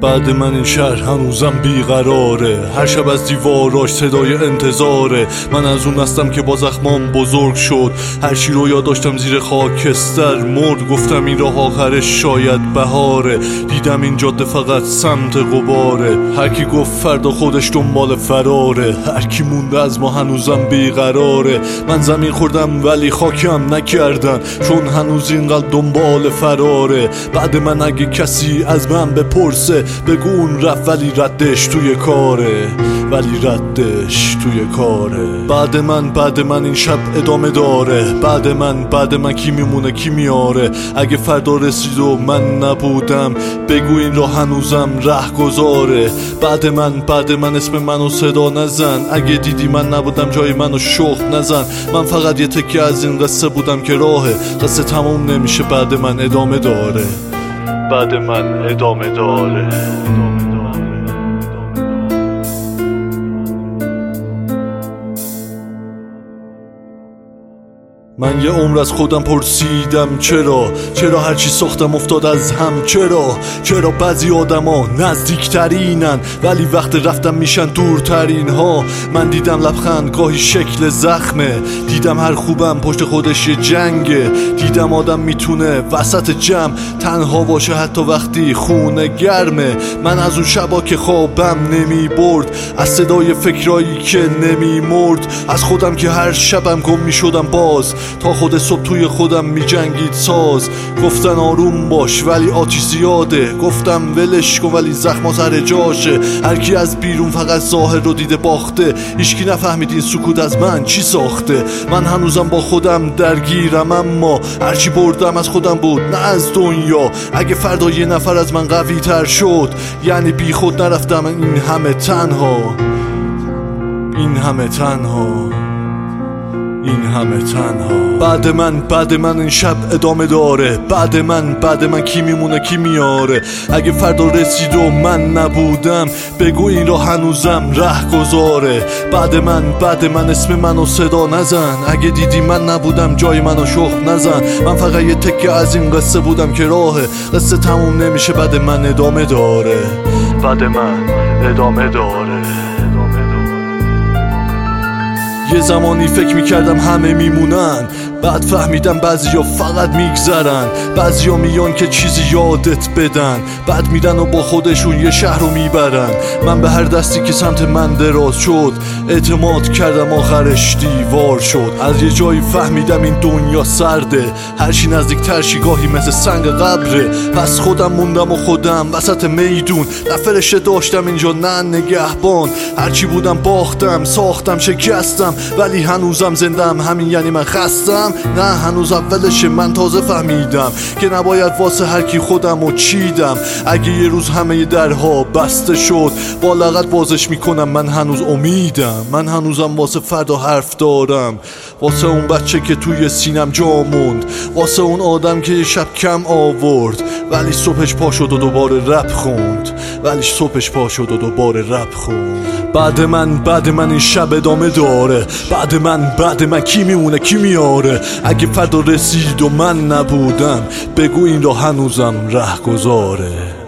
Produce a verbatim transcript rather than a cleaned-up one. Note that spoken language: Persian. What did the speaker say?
بعد من این شهر هنوزم بیقراره، هر شب از دیواراش صدای انتظاره. من از اون هستم که با زخمام بزرگ شد، هر چی رو یاد داشتم زیر خاکستر مرد. گفتم این راه آخرش شاید بهاره، دیدم این جاده فقط سمت غباره. هر کی گفت فردا خودش دنبال فراره، هر کی مونده از ما هنوزم بیقراره. من زمین خوردم ولی خاکم نکردن، چون هنوز اینقدر دنبال فراره. بعد من اگه کسی از من بپرسه بگو اون رفت ولی ردش توی کاره، ولی ردش توی کاره. بعد من بعد من این شب ادامه داره، بعد من بعد من کی میمونه کی میاره. اگه فردا رسید و من نبودم بگو این راه هنوزم ره گذاره. بعد من بعد من اسم منو صدا نزن، اگه دیدی من نبودم جای منو شخ نزن. من فقط یه تکه از این قصه بودم که راهه، قصه تموم نمیشه، بعد من ادامه داره، بعد من ادامه داره. من یه عمر از خودم پرسیدم چرا، چرا هرچی ساختم افتاد از هم، چرا چرا بعضی آدما نزدیکترینن ولی وقت رفتم میشن دورترین ها. من دیدم لبخند گاهی شکل زخمه، دیدم هر خوبم پشت خودش یه جنگه. دیدم آدم میتونه وسط جمع تنها باشه حتی وقتی خونه گرمه. من از اون شبا که خوابم نمی برد، از صدای فکرایی که نمی مرد، از خودم که هر شبم گم میشدم باز، تا خود صبح توی خودم می جنگید ساز. گفتن آروم باش ولی آتیش زیاده، گفتم ولش کن ولی زخم سر جاشه. هر کی از بیرون فقط ظاهر رو دیده باخته، هیچکی نفهمید این سکوت از من چی ساخته. من هنوزم با خودم درگیرم، اما هرچی بردم از خودم بود نه از دنیا. اگه فردا یه نفر از من قوی تر شد یعنی بی خود نرفتم این همه تنها، این همه تنها، این همه تنها. بعد من بعد من این شب ادامه داره، بعد من بعد من کی میمونه کی میاره. اگه فردا رسید و من نبودم بگو این را هنوزم ره گذاره. بعد من بعد من اسم منو صدا نزن، اگه دیدی من نبودم جای منو شخ نزن. من فقط یه تکه از این قصه بودم که راهه، قصه تموم نمیشه، بعد من ادامه داره، بعد من ادامه داره. یه زمانی فکر میکردم همه میمونن، بعد فهمیدم بعضیا فقط میگذرن. بعضیا میان که چیزی یادت بدن، بعد میدن و با خودشون یه شهر رو میبرن. من به هر دستی که سمت من دراز شد اعتماد کردم، آخرش دیوار شد. از یه جایی فهمیدم این دنیا سرده، هرچی نزدیک ترشی گاهی مثل سنگ قبره. پس خودم موندم و خودم وسط میدون، نه فرشته داشتم اینجا نه نگهبان. هرچی بودم باختم ساختم شکستم، ولی هنوزم زندم، همین یعنی من خستم. نه هنوز اولشه، من تازه فهمیدم که نباید واسه هر کی خودم رو چیدم. اگه یه روز همه درها بسته شد با لغت بازش میکنم، من هنوز امیدم. من هنوزم واسه فردا حرف دارم، واسه اون بچه که توی سینم جا موند، واسه اون آدم که یه شب کم آورد ولی صبحش پا شد و دوباره رپ خوند، ولی صبحش پا شد و دوباره رپ خوند. بعد من بعد من این شب ادامه داره، بعد من بعد من کی میمونه کی میاره. اگه فردا رسید و من نبودم بگو این را هنوزم ره گذاره.